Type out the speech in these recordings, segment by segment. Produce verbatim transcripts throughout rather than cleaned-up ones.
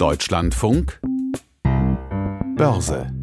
Deutschlandfunk Börse.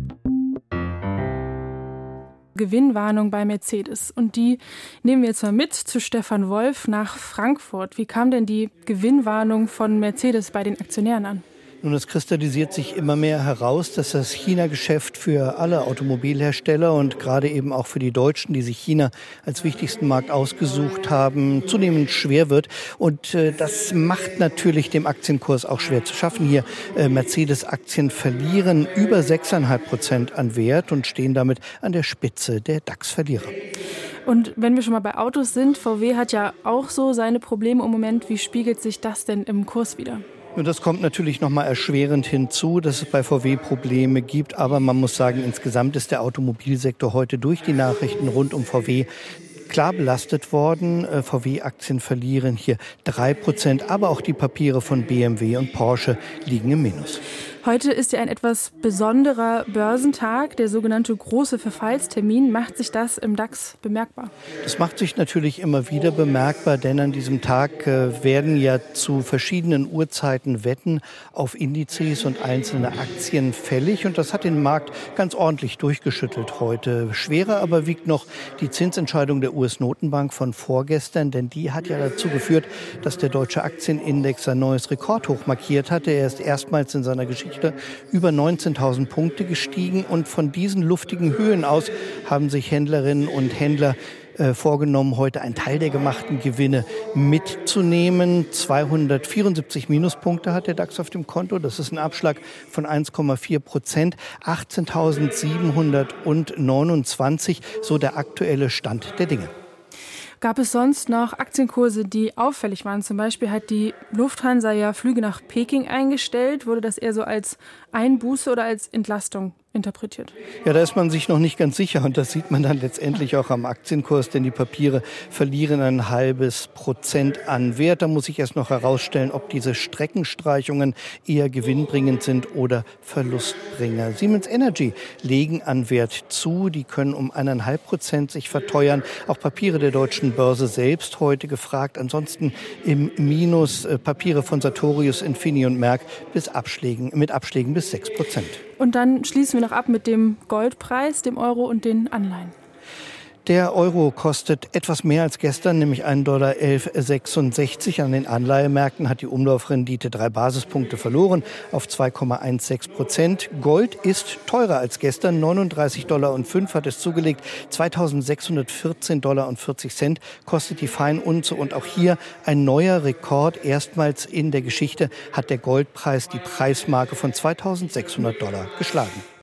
Gewinnwarnung bei Mercedes. Und die nehmen wir jetzt mal mit zu Stefan Wolf nach Frankfurt. Wie kam denn die Gewinnwarnung von Mercedes bei den Aktionären an? Nun, es kristallisiert sich immer mehr heraus, dass das China-Geschäft für alle Automobilhersteller und gerade eben auch für die Deutschen, die sich China als wichtigsten Markt ausgesucht haben, zunehmend schwer wird. Und äh, das macht natürlich dem Aktienkurs auch schwer zu schaffen. Hier äh, Mercedes-Aktien verlieren über sechs Komma fünf Prozent an Wert und stehen damit an der Spitze der DAX-Verlierer. Und wenn wir schon mal bei Autos sind, V W hat ja auch so seine Probleme im Moment. Wie spiegelt sich das denn im Kurs wider? Und das kommt natürlich noch mal erschwerend hinzu, dass es bei V W Probleme gibt. Aber man muss sagen, insgesamt ist der Automobilsektor heute durch die Nachrichten rund um V W klar belastet worden. V W-Aktien verlieren hier drei Prozent, aber auch die Papiere von B M W und Porsche liegen im Minus. Heute ist ja ein etwas besonderer Börsentag, der sogenannte große Verfallstermin. Macht sich das im DAX bemerkbar? Das macht sich natürlich immer wieder bemerkbar, denn an diesem Tag äh, werden ja zu verschiedenen Uhrzeiten Wetten auf Indizes und einzelne Aktien fällig. Und das hat den Markt ganz ordentlich durchgeschüttelt heute. Schwerer aber wiegt noch die Zinsentscheidung der U S-Notenbank von vorgestern, denn die hat ja dazu geführt, dass der deutsche Aktienindex ein neues Rekordhoch markiert hatte. Er ist erstmals in seiner Geschichte über neunzehntausend Punkte gestiegen und von diesen luftigen Höhen aus haben sich Händlerinnen und Händler äh, vorgenommen, heute einen Teil der gemachten Gewinne mitzunehmen. zweihundertvierundsiebzig Minuspunkte hat der DAX auf dem Konto. Das ist ein Abschlag von eins Komma vier Prozent. achtzehntausendsiebenhundertneunundzwanzig, so der aktuelle Stand der Dinge. Gab es sonst noch Aktienkurse, die auffällig waren? Zum Beispiel hat die Lufthansa ja Flüge nach Peking eingestellt. Wurde das eher so als Einbuße oder als Entlastung interpretiert? Ja, da ist man sich noch nicht ganz sicher und das sieht man dann letztendlich auch am Aktienkurs, denn die Papiere verlieren ein halbes Prozent an Wert. Da muss sich erst noch herausstellen, ob diese Streckenstreichungen eher gewinnbringend sind oder Verlustbringer. Siemens Energy legen an Wert zu, die können um eineinhalb Prozent sich verteuern. Auch Papiere der deutschen Börse selbst heute gefragt. Ansonsten im Minus äh, Papiere von Sartorius, Infini und Merck bis Abschlägen, mit Abschlägen bis sechs Prozent. Und dann schließen wir noch ab mit dem Goldpreis, dem Euro und den Anleihen. Der Euro kostet etwas mehr als gestern, nämlich ein Dollar elf Komma sechsundsechzig. An den Anleihemärkten hat die Umlaufrendite drei Basispunkte verloren auf zwei Komma sechzehn Prozent. Gold ist teurer als gestern. neununddreißig Dollar und fünf hat es zugelegt. zweitausendsechshundertvierzehn Dollar und vierzig Cent kostet die Feinunze. Und auch hier ein neuer Rekord. Erstmals in der Geschichte hat der Goldpreis die Preismarke von zweitausendsechshundert Dollar geschlagen.